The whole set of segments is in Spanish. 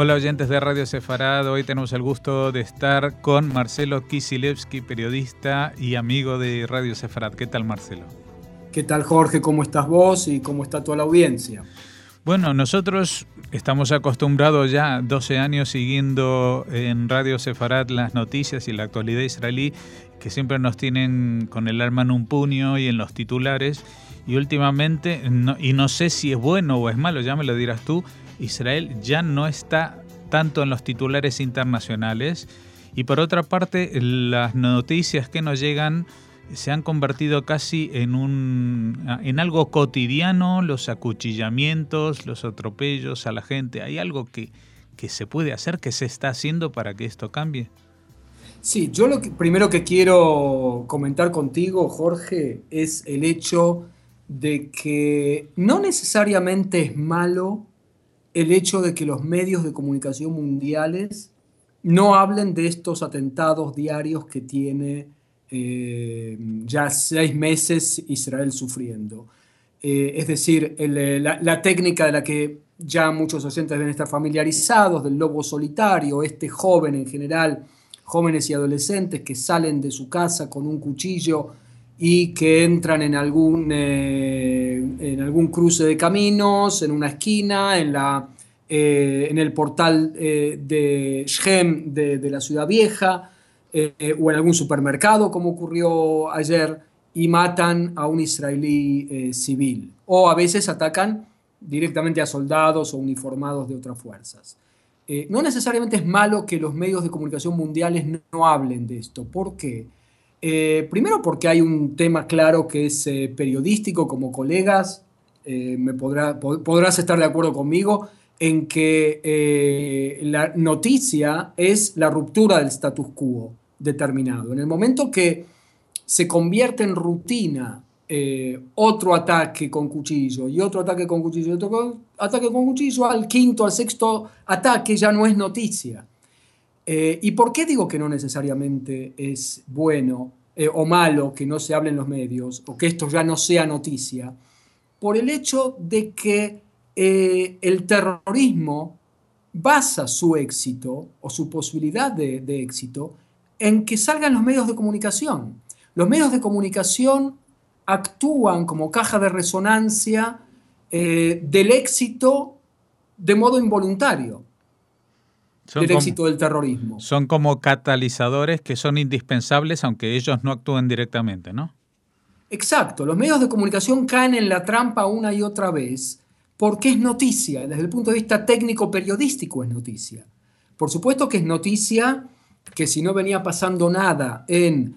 Hola oyentes de Radio Sefarad, hoy tenemos el gusto de estar con Marcelo Kisilevsky, periodista y amigo de Radio Sefarad. ¿Qué tal, Marcelo? ¿Qué tal, Jorge? ¿Cómo estás vos y cómo está toda la audiencia? Bueno, nosotros estamos acostumbrados ya 12 años siguiendo en Radio Sefarad las noticias y la actualidad israelí, que siempre nos tienen con el arma en un puño y en los titulares, y últimamente, no sé si es bueno o es malo, ya me lo dirás tú, Israel ya no está tanto en los titulares internacionales, y por otra parte las noticias que nos llegan se han convertido casi en algo cotidiano, los acuchillamientos, los atropellos a la gente. ¿Hay algo que se puede hacer, que se está haciendo para que esto cambie? Sí, yo primero que quiero comentar contigo, Jorge, es el hecho de que no necesariamente es malo el hecho de que los medios de comunicación mundiales no hablen de estos atentados diarios que tiene ya 6 meses Israel sufriendo. Es decir, la técnica de la que ya muchos oyentes deben estar familiarizados, del lobo solitario, este joven en general, jóvenes y adolescentes que salen de su casa con un cuchillo y que entran en algún cruce de caminos, en una esquina, en el portal de Shem de la ciudad vieja, o en algún supermercado, como ocurrió ayer, y matan a un israelí civil. O a veces atacan directamente a soldados o uniformados de otras fuerzas. No necesariamente es malo que los medios de comunicación mundiales no hablen de esto. ¿Por qué? Primero porque hay un tema claro que es periodístico, como colegas, podrás estar de acuerdo conmigo en que la noticia es la ruptura del status quo determinado. En el momento que se convierte en rutina otro ataque con cuchillo y otro ataque con cuchillo y otro ataque con cuchillo, al quinto, al sexto ataque ya no es noticia. ¿Y por qué digo que no necesariamente es bueno o malo que no se hable en los medios o que esto ya no sea noticia? Por el hecho de que el terrorismo basa su éxito o su posibilidad de éxito en que salgan los medios de comunicación. Los medios de comunicación actúan como caja de resonancia del éxito de modo involuntario. Del éxito del terrorismo. Son como catalizadores que son indispensables aunque ellos no actúen directamente, ¿no? Exacto, los medios de comunicación caen en la trampa una y otra vez porque es noticia, desde el punto de vista técnico periodístico es noticia. Por supuesto que es noticia que si no venía pasando nada en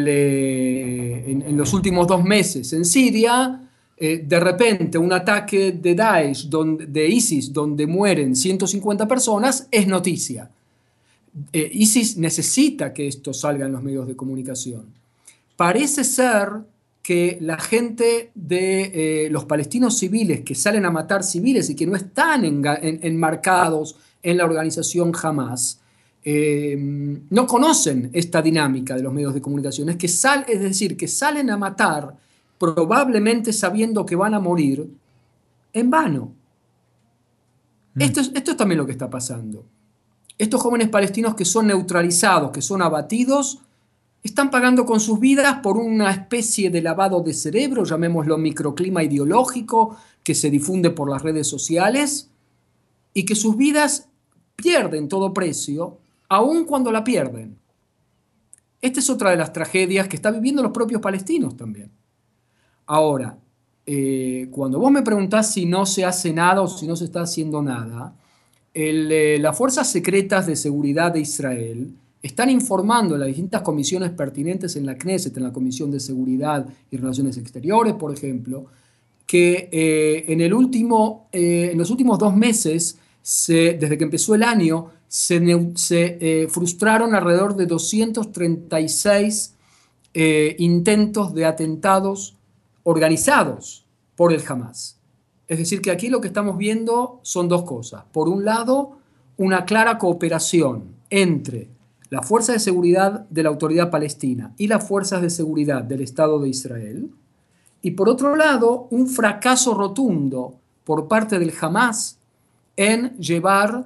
los últimos 2 meses en Siria, de repente un ataque de Daesh, de ISIS, donde mueren 150 personas, es noticia. ISIS necesita que esto salga en los medios de comunicación. Parece ser que la gente de los palestinos civiles que salen a matar civiles y que no están enmarcados en la organización Hamas, no conocen esta dinámica de los medios de comunicación. Es decir, que salen a matar probablemente sabiendo que van a morir en vano. Esto es también lo que está pasando. Estos jóvenes palestinos que son neutralizados, que son abatidos, están pagando con sus vidas por una especie de lavado de cerebro, llamémoslo microclima ideológico, que se difunde por las redes sociales, y que sus vidas pierden todo precio, aun cuando la pierden. Esta es otra de las tragedias que están viviendo los propios palestinos también. Ahora, cuando vos me preguntás si no se hace nada o si no se está haciendo nada, las fuerzas secretas de seguridad de Israel están informando a las distintas comisiones pertinentes en la Knesset, en la Comisión de Seguridad y Relaciones Exteriores, por ejemplo, que en los últimos 2 meses, desde que empezó el año, se frustraron alrededor de 236 intentos de atentados organizados por el Hamas. Es decir, que aquí lo que estamos viendo son 2 cosas. Por un lado, una clara cooperación entre la Fuerza de Seguridad de la Autoridad Palestina y las Fuerzas de Seguridad del Estado de Israel. Y por otro lado, un fracaso rotundo por parte del Hamas en llevar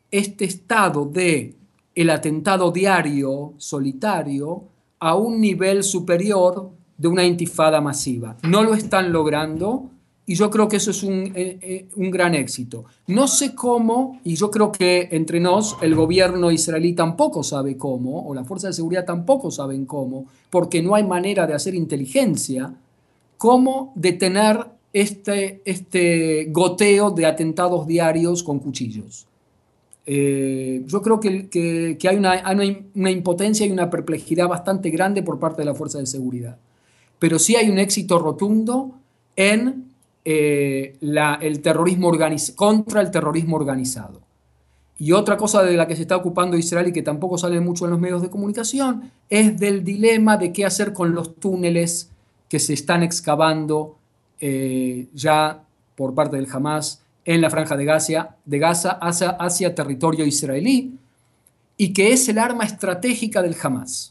este estado de el atentado diario, solitario, a un nivel superior de una intifada masiva. No lo están logrando y yo creo que eso es un gran éxito. No sé cómo, y yo creo que entre nos el gobierno israelí tampoco sabe cómo, o la fuerza de seguridad tampoco saben cómo, porque no hay manera de hacer inteligencia, cómo detener este goteo de atentados diarios con cuchillos. Yo creo que hay una impotencia y una perplejidad bastante grande por parte de la fuerza de seguridad. Pero sí hay un éxito rotundo en el terrorismo contra el terrorismo organizado. Y otra cosa de la que se está ocupando Israel y que tampoco sale mucho en los medios de comunicación es del dilema de qué hacer con los túneles que se están excavando ya por parte del Hamas en la franja de Gaza hacia territorio israelí, y que es el arma estratégica del Hamas.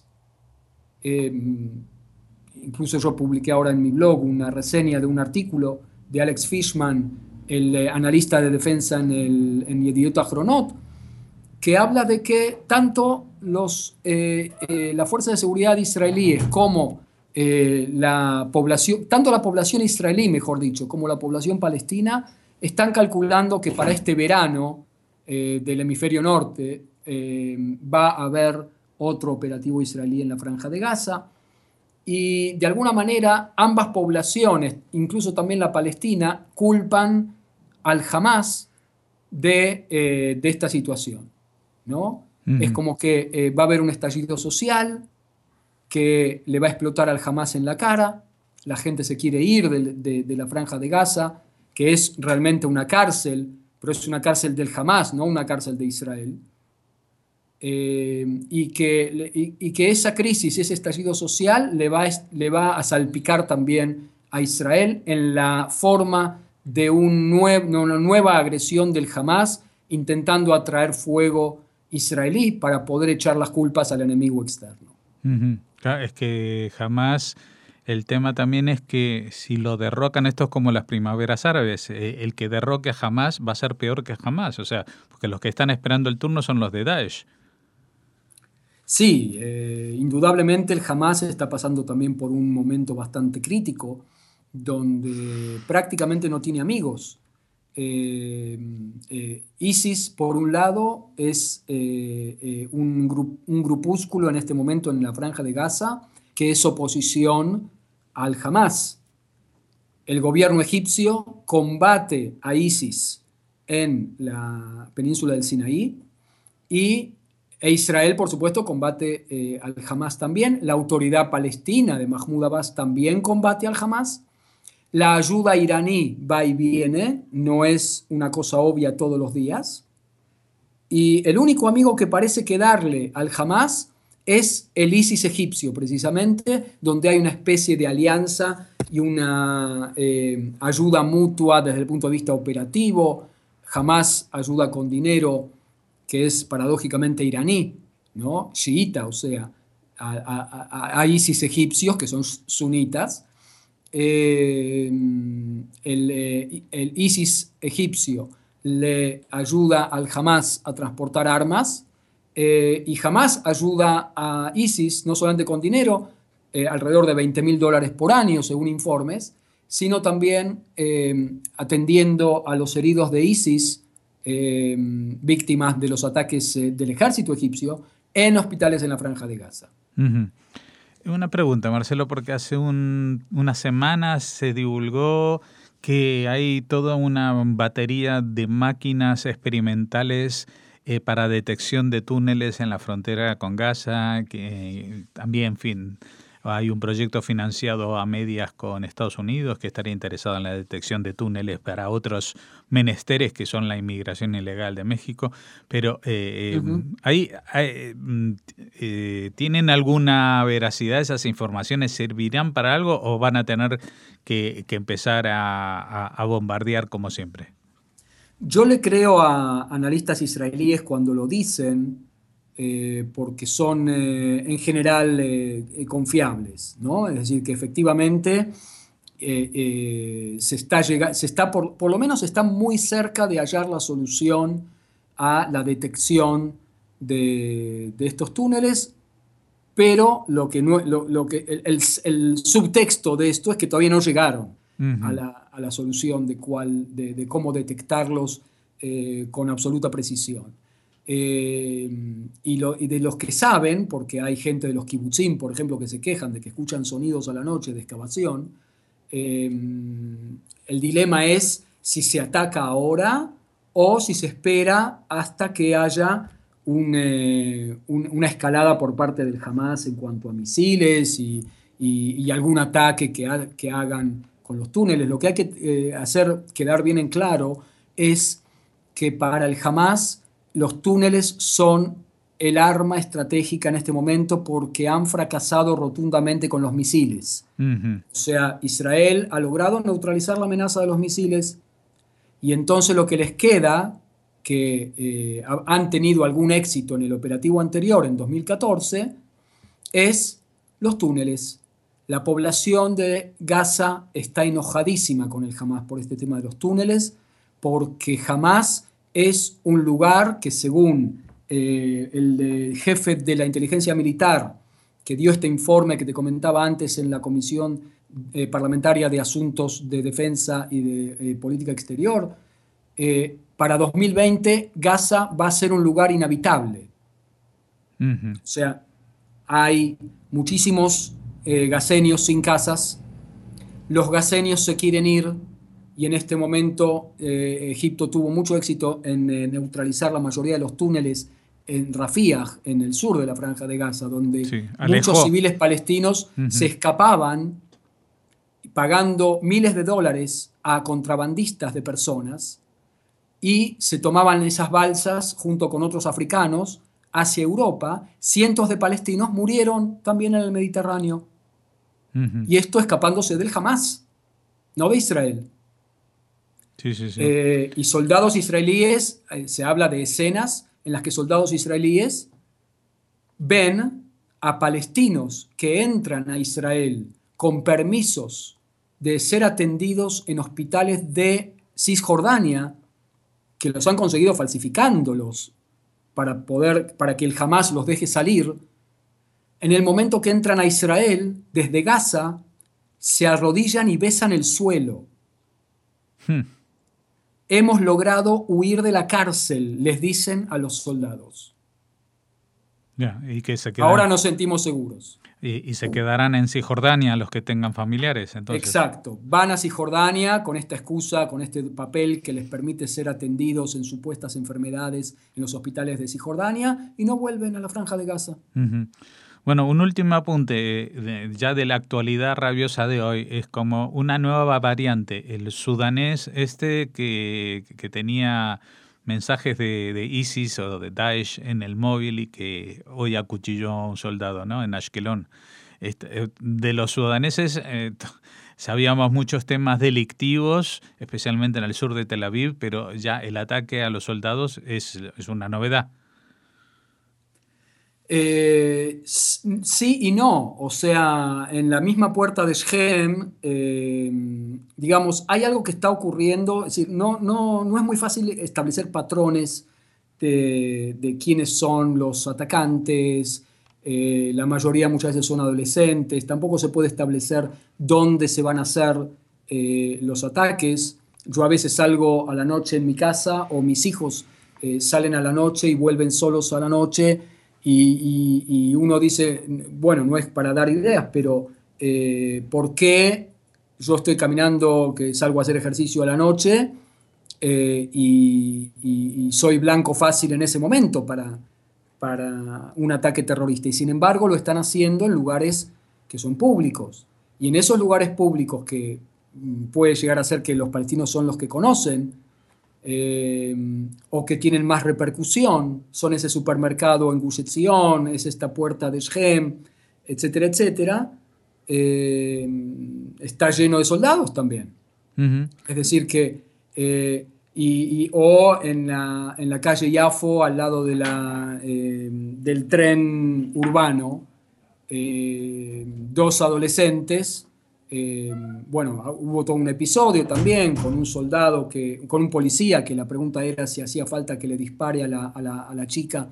Incluso yo publiqué ahora en mi blog una reseña de un artículo de Alex Fishman, el analista de defensa en Yediot Ahronot, que habla de que tanto la fuerza de seguridad israelíes como tanto la población israelí, mejor dicho, como la población palestina, están calculando que para este verano del hemisferio norte va a haber otro operativo israelí en la franja de Gaza. Y de alguna manera ambas poblaciones, incluso también la palestina, culpan al Hamas de esta situación, ¿no? Es como que va a haber un estallido social que le va a explotar al Hamas en la cara, la gente se quiere ir de la franja de Gaza, que es realmente una cárcel, pero es una cárcel del Hamas, no una cárcel de Israel. Y que esa crisis, ese estallido social le va a salpicar también a Israel en la forma de una nueva agresión del Hamas, intentando atraer fuego israelí para poder echar las culpas al enemigo externo. Claro, es que Hamas, el tema también es que si lo derrocan, esto es como las primaveras árabes, el que derroque a Hamas va a ser peor que Hamas, o sea, porque los que están esperando el turno son los de Daesh. Sí, indudablemente el Hamas está pasando también por un momento bastante crítico, donde prácticamente no tiene amigos. ISIS, por un lado, es un grupúsculo en este momento en la franja de Gaza que es oposición al Hamas. El gobierno egipcio combate a ISIS en la península del Sinaí e Israel, por supuesto, combate al Hamas también. La autoridad palestina de Mahmoud Abbas también combate al Hamas. La ayuda iraní va y viene, no es una cosa obvia todos los días. Y el único amigo que parece quedarle al Hamas es el ISIS egipcio, precisamente, donde hay una especie de alianza y una ayuda mutua desde el punto de vista operativo. Hamas ayuda con dinero que es paradójicamente iraní, ¿no? Chiita, o sea, a ISIS egipcios que son sunitas. El ISIS egipcio le ayuda al Hamas a transportar armas y Hamas ayuda a ISIS no solamente con dinero, alrededor de $20.000 por año según informes, sino también atendiendo a los heridos de ISIS, víctimas de los ataques del ejército egipcio en hospitales en la franja de Gaza. Una pregunta, Marcelo, porque hace unas semanas se divulgó que hay toda una batería de máquinas experimentales para detección de túneles en la frontera con Gaza, que también, en fin, hay un proyecto financiado a medias con Estados Unidos que estaría interesado en la detección de túneles para otros menesteres que son la inmigración ilegal de México. Pero ¿tienen alguna veracidad esas informaciones? ¿Servirán para algo o van a tener que empezar a bombardear como siempre? Yo le creo a analistas israelíes cuando lo dicen, porque son en general confiables, ¿no? Es decir, que efectivamente se está por lo menos está muy cerca de hallar la solución a la detección de estos túneles, pero el subtexto de esto es que todavía no llegaron a la solución de cómo detectarlos con absoluta precisión. Y de los que saben, porque hay gente de los kibutzim, por ejemplo, que se quejan de que escuchan sonidos a la noche de excavación, el dilema es si se ataca ahora o si se espera hasta que haya una escalada por parte del Hamas en cuanto a misiles y algún ataque que hagan con los túneles. Lo que hay que hacer quedar bien en claro es que para el Hamas los túneles son el arma estratégica en este momento porque han fracasado rotundamente con los misiles. O sea, Israel ha logrado neutralizar la amenaza de los misiles y entonces lo que les queda, que han tenido algún éxito en el operativo anterior, en 2014, es los túneles. La población de Gaza está enojadísima con el Hamas por este tema de los túneles, porque Hamas es un lugar que, según el jefe de la inteligencia militar, que dio este informe que te comentaba antes en la Comisión Parlamentaria de Asuntos de Defensa y de Política Exterior, para 2020 Gaza va a ser un lugar inhabitable. O sea, hay muchísimos gaseños sin casas, los gaseños se quieren ir y en este momento Egipto tuvo mucho éxito en neutralizar la mayoría de los túneles en Rafah, en el sur de la Franja de Gaza, donde muchos civiles palestinos se escapaban pagando miles de dólares a contrabandistas de personas y se tomaban esas balsas junto con otros africanos hacia Europa. Cientos de palestinos murieron también en el Mediterráneo. Y esto escapándose del Hamas, no de Israel. Sí. Y soldados israelíes, se habla de escenas en las que soldados israelíes ven a palestinos que entran a Israel con permisos de ser atendidos en hospitales de Cisjordania, que los han conseguido falsificándolos para que el Hamas los deje salir. En el momento que entran a Israel, desde Gaza, se arrodillan y besan el suelo. Hemos logrado huir de la cárcel, les dicen a los soldados. Y que se quedan, ahora nos sentimos seguros. Y se quedarán en Cisjordania los que tengan familiares, entonces. Exacto. Van a Cisjordania con esta excusa, con este papel que les permite ser atendidos en supuestas enfermedades en los hospitales de Cisjordania y no vuelven a la Franja de Gaza. Bueno, un último apunte ya de la actualidad rabiosa de hoy. Es como una nueva variante, el sudanés que tenía mensajes de ISIS o de Daesh en el móvil y que hoy acuchilló a un soldado, ¿no?, en Ashkelon. De los sudaneses sabíamos muchos temas delictivos, especialmente en el sur de Tel Aviv, pero ya el ataque a los soldados es una novedad. Sí y no. O sea, en la misma puerta de Shem, digamos, hay algo que está ocurriendo. Es decir, no es muy fácil establecer patrones de quiénes son los atacantes. La mayoría muchas veces son adolescentes. Tampoco se puede establecer dónde se van a hacer los ataques. Yo a veces salgo a la noche en mi casa o mis hijos salen a la noche y vuelven solos a la noche. Y uno dice, bueno, no es para dar ideas, pero ¿por qué yo estoy caminando, que salgo a hacer ejercicio a la noche y soy blanco fácil en ese momento para un ataque terrorista? Y sin embargo lo están haciendo en lugares que son públicos. Y en esos lugares públicos que puede llegar a ser que los palestinos son los que conocen, o que tienen más repercusión, son ese supermercado en Gush Etzion, es esta puerta de Shem, etcétera, etcétera, está lleno de soldados también. Es decir que o en la calle Yafo, al lado del tren urbano, dos adolescentes Bueno, hubo todo un episodio también con un soldado, con un policía, que la pregunta era si hacía falta que le dispare a la chica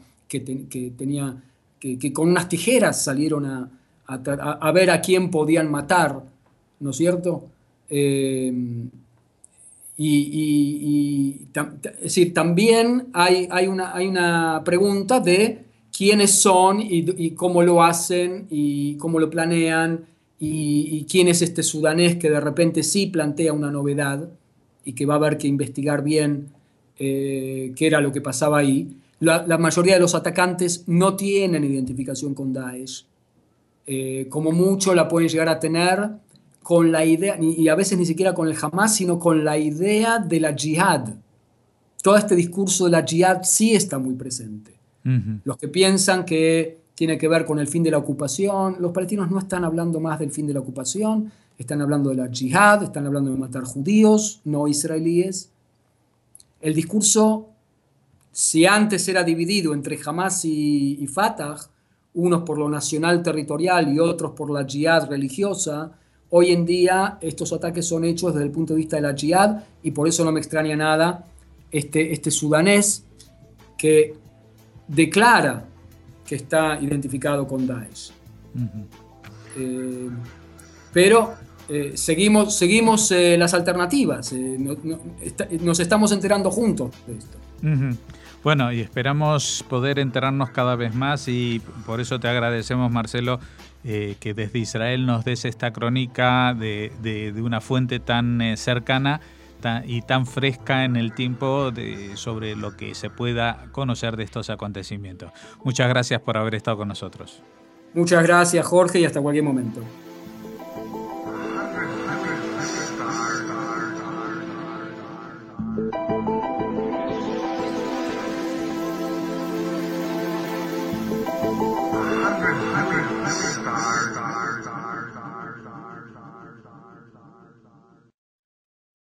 que con unas tijeras salieron a ver a quién podían matar, ¿no es cierto? Es decir, también hay una pregunta de quiénes son y cómo lo hacen y cómo lo planean y quién es este sudanés que de repente sí plantea una novedad y que va a haber que investigar bien qué era lo que pasaba ahí. La mayoría de los atacantes no tienen identificación con Daesh. Como mucho la pueden llegar a tener con la idea, y a veces ni siquiera con el Hamas, sino con la idea de la yihad. Todo este discurso de la yihad sí está muy presente. Uh-huh. Los que piensan que tiene que ver con el fin de la ocupación, los palestinos no están hablando más del fin de la ocupación, están hablando de la yihad, están hablando de matar judíos, no israelíes. El discurso, si antes era dividido entre Hamas y Fatah, unos por lo nacional territorial y otros por la yihad religiosa, hoy en día estos ataques son hechos desde el punto de vista de la yihad y por eso no me extraña nada este sudanés que declara que está identificado con Daesh. Uh-huh. Pero seguimos las alternativas. Nos estamos enterando juntos de esto. Uh-huh. Bueno, y esperamos poder enterarnos cada vez más y por eso te agradecemos, Marcelo, que desde Israel nos des esta crónica de una fuente tan cercana y tan fresca en el tiempo sobre lo que se pueda conocer de estos acontecimientos. Muchas gracias por haber estado con nosotros. Muchas gracias, Jorge, y hasta cualquier momento. Stars.